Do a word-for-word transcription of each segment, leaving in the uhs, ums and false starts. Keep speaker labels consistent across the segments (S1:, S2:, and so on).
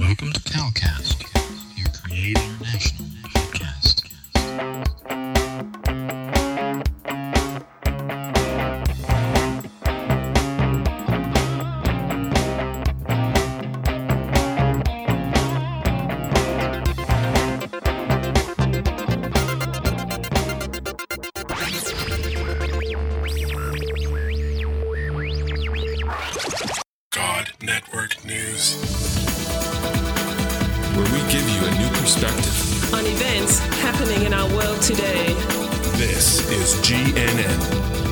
S1: Welcome to CalCast, your Create International podcast. God Network News, where we give you a new perspective
S2: on events happening in our world today.
S1: This is G N N.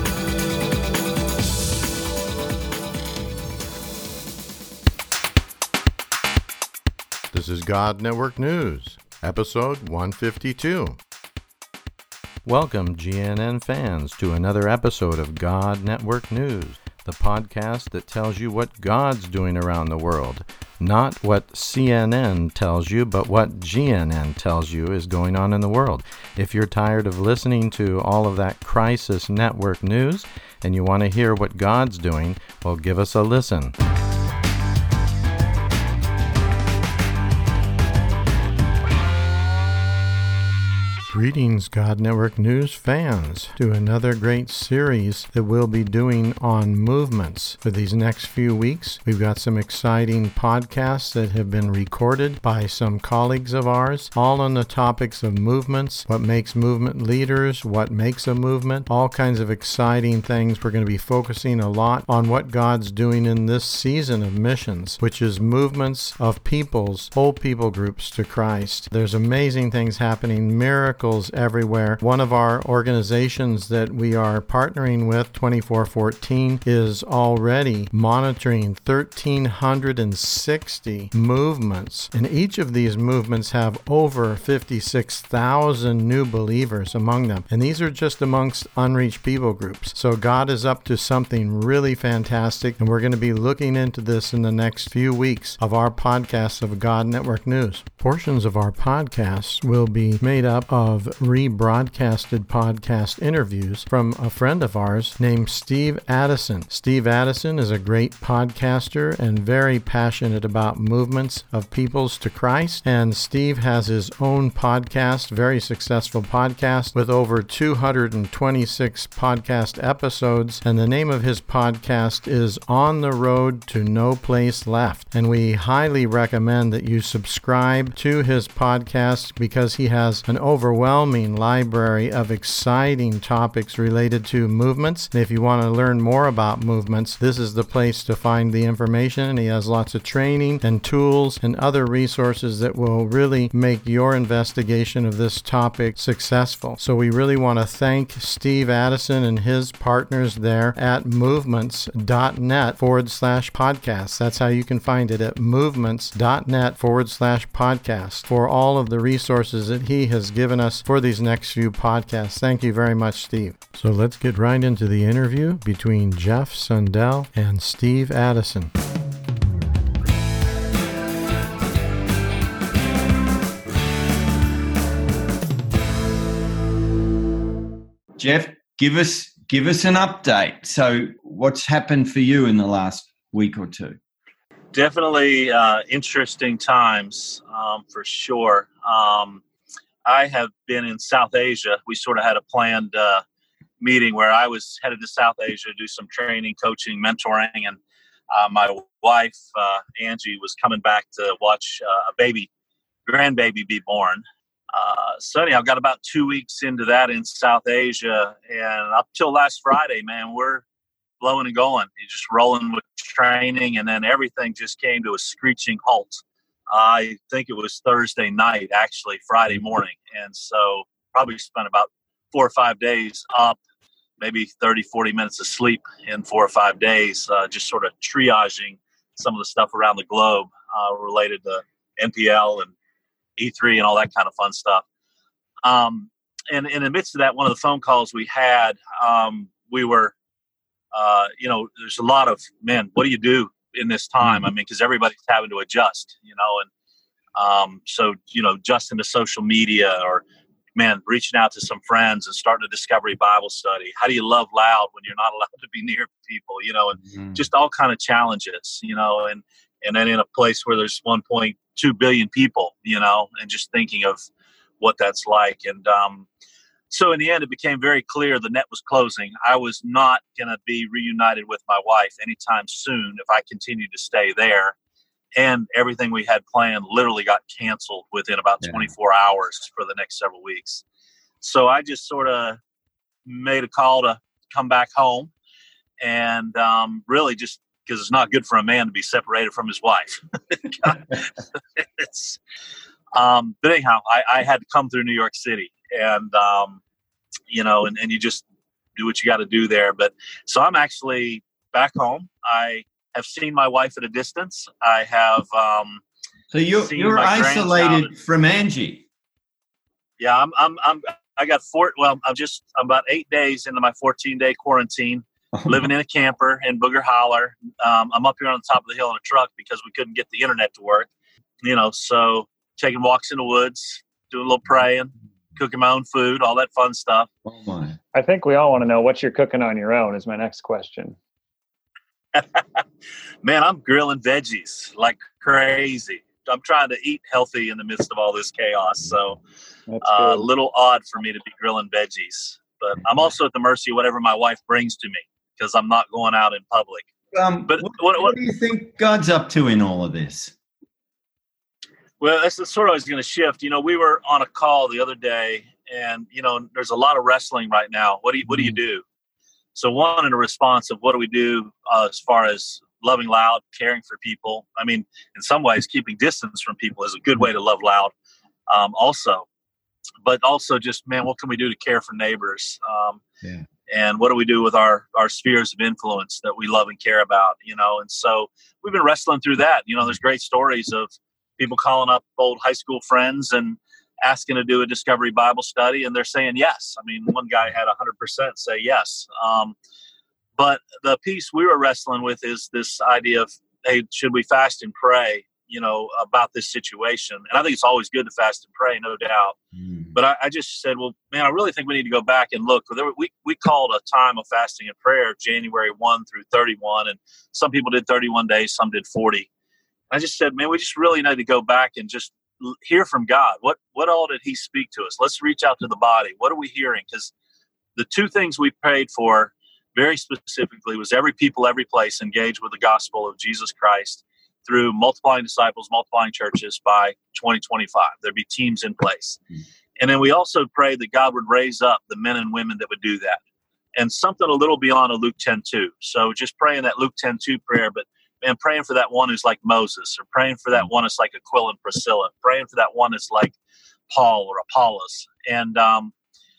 S3: This is God Network News, episode one fifty-two. Welcome, G N N fans, to another episode of God Network News, the podcast that tells you what God's doing around the world. Not what C N N tells you, but what G N N tells you is going on in the world. If you're tired of listening to all of that crisis network news and you want to hear what God's doing, well, give us a listen. Greetings, God Network News fans, to another great series that we'll be doing on movements. For these next few weeks, we've got some exciting podcasts that have been recorded by some colleagues of ours, all on the topics of movements, what makes movement leaders, what makes a movement, all kinds of exciting things. We're going to be focusing a lot on what God's doing in this season of missions, which is movements of peoples, whole people groups to Christ. There's amazing things happening, miracles everywhere. One of our organizations that we are partnering with, twenty-four fourteen, is already monitoring one thousand three hundred sixty movements, and each of these movements have over fifty-six thousand new believers among them, and these are just amongst unreached people groups. So God is up to something really fantastic, and we're going to be looking into this in the next few weeks of our podcasts of God Network News. Portions of our podcasts will be made up of rebroadcasted podcast interviews from a friend of ours named Steve Addison. Steve Addison is a great podcaster and very passionate about movements of peoples to Christ. And Steve has his own podcast, very successful podcast, with over two hundred twenty-six podcast episodes. And the name of his podcast is On the Road to No Place Left. And we highly recommend that you subscribe to his podcast because he has an overwhelming library of exciting topics related to movements. And if you want to learn more about movements, this is the place to find the information. And he has lots of training and tools and other resources that will really make your investigation of this topic successful. So we really want to thank Steve Addison and his partners there at movements.net forward slash podcast. That's how you can find it, at movements.net forward slash podcast, for all of the resources that he has given us for these next few podcasts. Thank you very much, Steve. So let's get right into the interview between Jeff Sundell and Steve Addison.
S4: Jeff, give us give us an update. So what's happened for you in the last week or two?
S5: Definitely uh, interesting times, um, for sure. Um, I have been in South Asia. We sort of had a planned uh, meeting where I was headed to South Asia to do some training, coaching, mentoring, and uh, my wife, uh, Angie, was coming back to watch uh, a baby, grandbaby be born. Uh, so anyhow, I got about two weeks into that in South Asia, and up till last Friday, man, we're blowing and going. You're just rolling with training, and then everything just came to a screeching halt. I think it was Thursday night, actually, Friday morning. And so probably spent about four or five days up, maybe thirty, forty minutes of sleep in four or five days, uh, just sort of triaging some of the stuff around the globe uh, related to N P L and E three and all that kind of fun stuff. Um, and, and in the midst of that, one of the phone calls we had, um, we were, uh, you know, there's a lot of, man, what do you do in this time? I mean, because everybody's having to adjust, you know, and um, so, you know, adjusting to social media, or, man, reaching out to some friends and starting a Discovery Bible study. How do you love loud when you're not allowed to be near people, you know, and mm-hmm. just all kind of challenges, you know, and, and then in a place where there's one point two billion people, you know, and just thinking of what that's like. And um, so in the end, it became very clear the net was closing. I was not going to be reunited with my wife anytime soon if I continued to stay there. And everything we had planned literally got canceled within about yeah. twenty-four hours for the next several weeks. So I just sort of made a call to come back home, and um, really just because it's not good for a man to be separated from his wife. it's, um, but anyhow, I, I had to come through New York City, and, um, you know, and, and you just do what you got to do there. But so I'm actually back home. I have seen my wife at a distance. I have. Um,
S4: so you're, you're isolated from Angie.
S5: Yeah, I'm, I'm, I'm, I got four, well, I'm just, I'm about eight days into my fourteen day quarantine. Living in a camper in Booger Holler. Um, I'm up here on the top of the hill in a truck because we couldn't get the internet to work. You know, so taking walks in the woods, doing a little praying, cooking my own food, all that fun stuff.
S4: Oh my!
S6: I think we all want to know what you're cooking on your own is my next question.
S5: Man, I'm grilling veggies like crazy. I'm trying to eat healthy in the midst of all this chaos. So a uh, little odd for me to be grilling veggies. But I'm also at the mercy of whatever my wife brings to me, because I'm not going out in public.
S4: Um, but what, what, what do you think God's up to in all of this?
S5: Well, that's sort of always going to shift. You know, we were on a call the other day, and, you know, there's a lot of wrestling right now. What do you, what do you do? So one, in a response of what do we do uh, as far as loving loud, caring for people? I mean, in some ways, keeping distance from people is a good way to love loud um, also. But also just, man, what can we do to care for neighbors? Um, yeah. And what do we do with our, our spheres of influence that we love and care about, you know? And so we've been wrestling through that. You know, there's great stories of people calling up old high school friends and asking to do a Discovery Bible study, and they're saying yes. I mean, one guy had one hundred percent say yes. Um, but the piece we were wrestling with is this idea of, hey, should we fast and pray, you know, about this situation? And I think it's always good to fast and pray, no doubt. Mm. But I, I just said, well, man, I really think we need to go back and look. There were, we, we called a time of fasting and prayer January first through thirty-one. And some people did thirty-one days, some did forty. I just said, man, we just really need to go back and just hear from God. What, what all did he speak to us? Let's reach out to the body. What are we hearing? Because the two things we prayed for very specifically was every people, every place engage with the gospel of Jesus Christ through multiplying disciples, multiplying churches by twenty twenty-five. There'd be teams in place. Mm-hmm. And then we also prayed that God would raise up the men and women that would do that. And something a little beyond a Luke ten two. So just praying that Luke ten two prayer, but and praying for that one who's like Moses, or praying for that one that's like Aquila and Priscilla, praying for that one that's like Paul or Apollos. And um,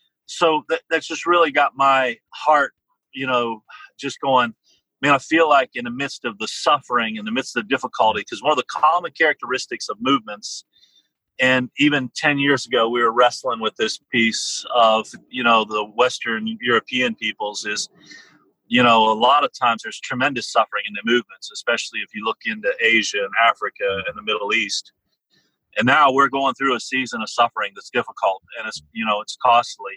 S5: so that, that's just really got my heart, you know, just going, man, I feel like in the midst of the suffering, in the midst of the difficulty, because one of the common characteristics of movements, and even ten years ago, we were wrestling with this piece of, you know, the Western European peoples is, you know, a lot of times there's tremendous suffering in the movements, especially if you look into Asia and Africa and the Middle East. And now we're going through a season of suffering that's difficult, and it's, you know, it's costly.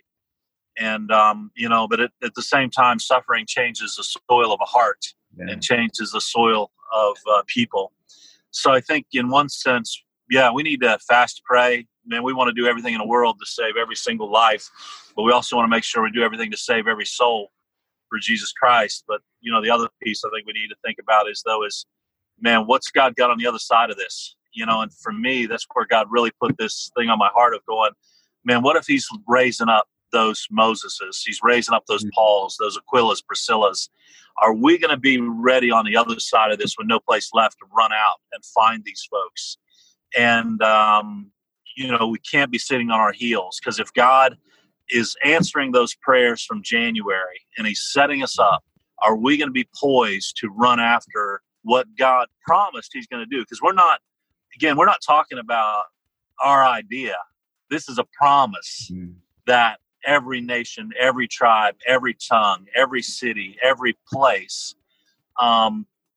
S5: And, um, you know, but at, at the same time, suffering changes the soil of a heart yeah. and changes the soil of uh, people. So I think in one sense, yeah, we need to fast, pray. Man, we want to do everything in the world to save every single life, but we also want to make sure we do everything to save every soul for Jesus Christ. But, you know, the other piece I think we need to think about is, though, is, man, what's God got on the other side of this? You know, and for me, that's where God really put this thing on my heart of going, man, what if he's raising up those Moseses? He's raising up those Pauls, those Aquilas, Priscillas. Are we going to be ready on the other side of this with no place left to run out and find these folks? And, um, you know, we can't be sitting on our heels, because if God is answering those prayers from January and he's setting us up, are we going to be poised to run after what God promised he's going to do? Because we're not, again, we're not talking about our idea. This is a promise mm. that every nation, every tribe, every tongue, every city, every place, um,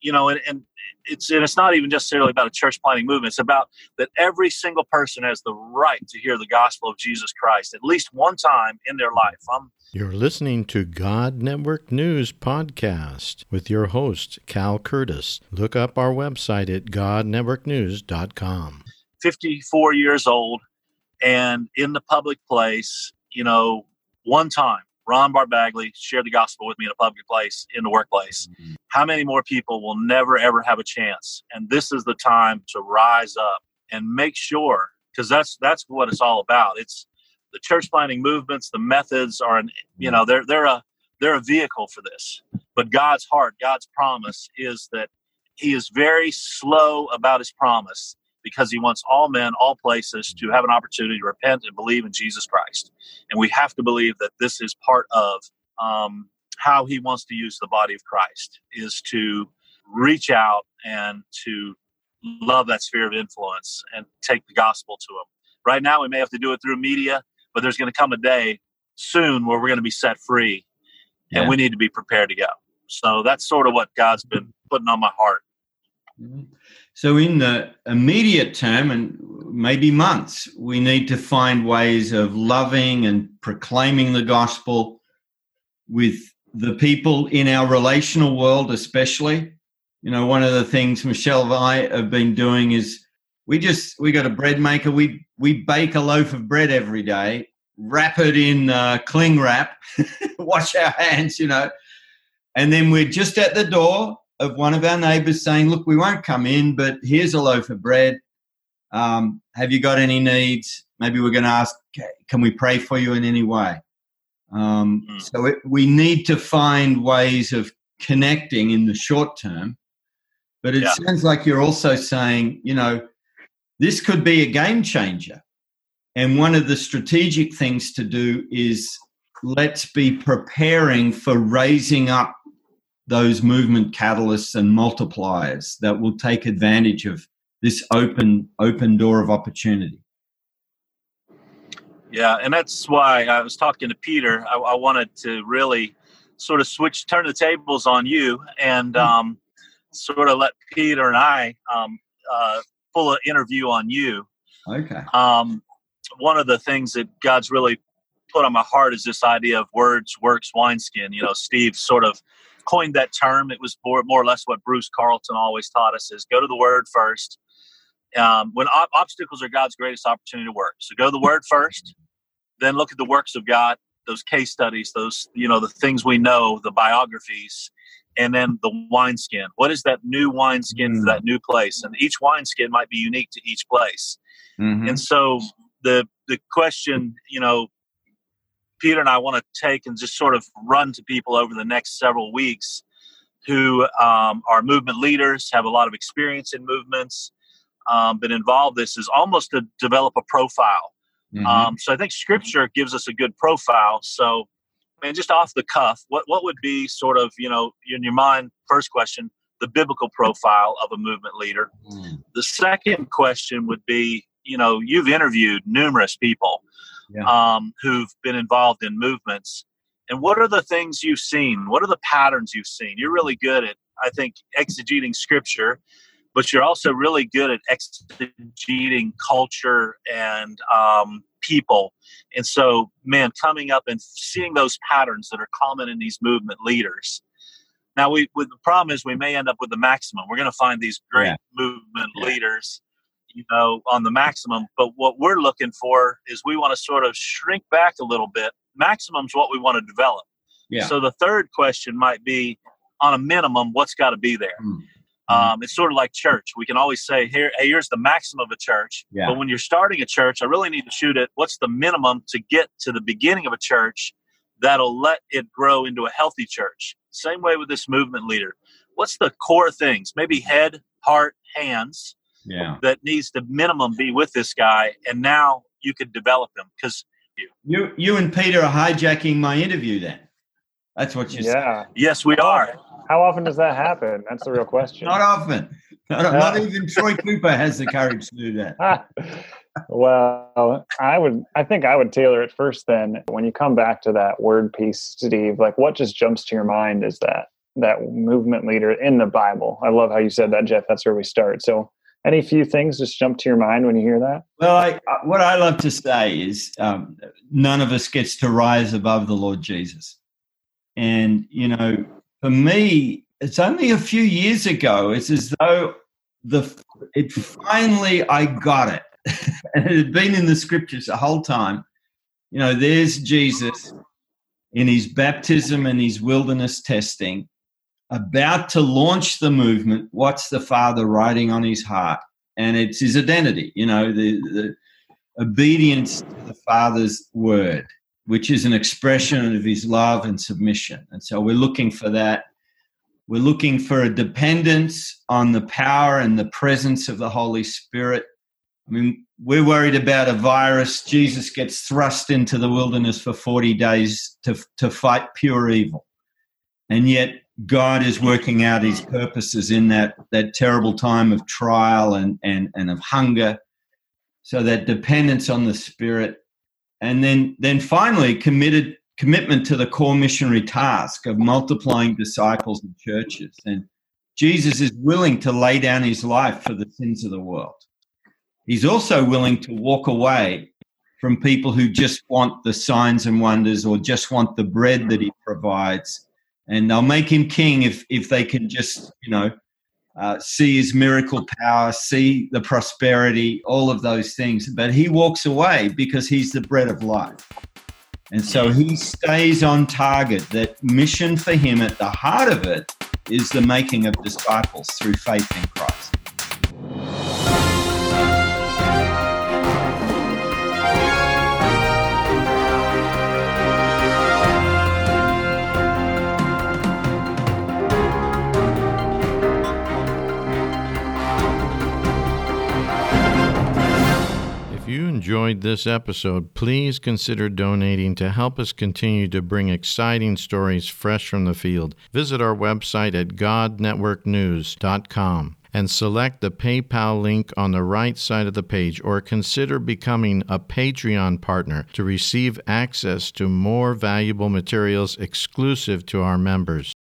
S5: you know, and, and it's and it's not even necessarily about a church planting movement. It's about that every single person has the right to hear the gospel of Jesus Christ at least one time in their life. I'm,
S3: You're listening to God Network News Podcast with your host, Cal Curtis. Look up our website at god network news dot com.
S5: fifty-four years old, and in the public place, you know, one time, Ron Barbagley shared the gospel with me in a public place, in the workplace. Mm-hmm. How many more people will never, ever have a chance? And this is the time to rise up and make sure, because that's that's what it's all about. It's the church planting movements, the methods are, an, you know, they're they're a they're a vehicle for this. But God's heart, God's promise is that He is very slow about His promise, because He wants all men, all places to have an opportunity to repent and believe in Jesus Christ. And we have to believe that this is part of um, how He wants to use the body of Christ, is to reach out and to love that sphere of influence and take the gospel to them. Right now, we may have to do it through media, but there's going to come a day soon where we're going to be set free, and yeah. we need to be prepared to go. So that's sort of what God's been putting on my heart.
S4: So in the immediate term, and maybe months, we need to find ways of loving and proclaiming the gospel with the people in our relational world, especially. You know, one of the things Michelle and I have been doing is we just, we got a bread maker. We, we bake a loaf of bread every day, wrap it in uh, cling wrap, wash our hands, you know, and then we're just at the door of one of our neighbors saying, look, we won't come in, but here's a loaf of bread. Um, have you got any needs? Maybe we're going to ask, can we pray for you in any way? Um, mm. So it, we need to find ways of connecting in the short term. But it yeah. sounds like you're also saying, you know, this could be a game changer. And one of the strategic things to do is let's be preparing for raising up those movement catalysts and multipliers that will take advantage of this open open door of opportunity.
S5: Yeah, and that's why I was talking to Peter. I, I wanted to really sort of switch, turn the tables on you, and um, sort of let Peter and I um, uh, pull an interview on you.
S4: Okay.
S5: Um, one of the things that God's really put on my heart is this idea of words, works, wineskin. You know, Steve sort of coined that term. It was more, more or less what Bruce Carlton always taught us, is go to the Word first. Um, when op- obstacles are God's greatest opportunity to work. So go to the Word first, then look at the works of God, those case studies, those, you know, the things we know, the biographies, and then the wineskin. What is that new wineskin mm-hmm. for that new place? And each wineskin might be unique to each place. Mm-hmm. And so the the question, you know, Peter and I want to take and just sort of run to people over the next several weeks who um, are movement leaders, have a lot of experience in movements, um, been involved. This is almost to develop a profile. Mm-hmm. Um, so I think Scripture gives us a good profile. So, man, just off the cuff, what, what would be sort of, you know, in your mind, first question, the biblical profile of a movement leader? Mm. The second question would be, you know, you've interviewed numerous people yeah. um, who've been involved in movements. And what are the things you've seen? What are the patterns you've seen? You're really good at, I think, exegeting Scripture, but you're also really good at exegeting culture and um, people. And so, man, coming up and seeing those patterns that are common in these movement leaders. Now, we with the problem is we may end up with the maximum. We're going to find these great yeah. movement yeah. leaders, you know, on the maximum. But what we're looking for is we want to sort of shrink back a little bit. Maximum's what we want to develop. Yeah. So the third question might be, on a minimum, what's got to be there? Mm. Um, it's sort of like church. We can always say, here, hey, here's the maximum of a church. Yeah. But when you're starting a church, I really need to shoot at what's the minimum to get to the beginning of a church that'll let it grow into a healthy church. Same way with this movement leader. What's the core things? Maybe head, heart, hands yeah. that needs to minimum be with this guy. And now you could develop him, because you,
S4: you, you and Peter are hijacking my interview then. That's what you
S6: yeah.
S4: said.
S5: Yes, we are.
S6: How often does that happen? That's the real question.
S4: Not often. Not, uh, not even Troy Cooper has the courage to do that.
S6: Well, I would. I think I would tailor it first then. When you come back to that word piece, Steve, like what just jumps to your mind is that that movement leader in the Bible? I love how you said that, Jeff. That's where we start. So any few things just jump to your mind when you hear that?
S4: Well, I, what I love to say is um, none of us gets to rise above the Lord Jesus. And, you know, for me, it's only a few years ago. It's as though the it finally, I got it. And it had been in the scriptures the whole time. You know, there's Jesus in his baptism and his wilderness testing, about to launch the movement. What's the Father writing on his heart? And it's his identity, you know, the, the obedience to the Father's word, which is an expression of his love and submission. And so we're looking for that. We're looking for a dependence on the power and the presence of the Holy Spirit. I mean, we're worried about a virus. Jesus gets thrust into the wilderness for forty days to, to fight pure evil. And yet God is working out his purposes in that, that terrible time of trial and, and, and of hunger. So that dependence on the Spirit. And then, then finally, committed commitment to the core missionary task of multiplying disciples and churches. And Jesus is willing to lay down his life for the sins of the world. He's also willing to walk away from people who just want the signs and wonders or just want the bread that he provides. And they'll make him king if, if they can just, you know, uh, see his miracle power, see the prosperity, all of those things. But he walks away because he's the bread of life. And so he stays on target. That mission for him at the heart of it is the making of disciples through faith in Christ.
S3: If you enjoyed this episode, please consider donating to help us continue to bring exciting stories fresh from the field. Visit our website at god network news dot com and select the PayPal link on the right side of the page, or consider becoming a Patreon partner to receive access to more valuable materials exclusive to our members.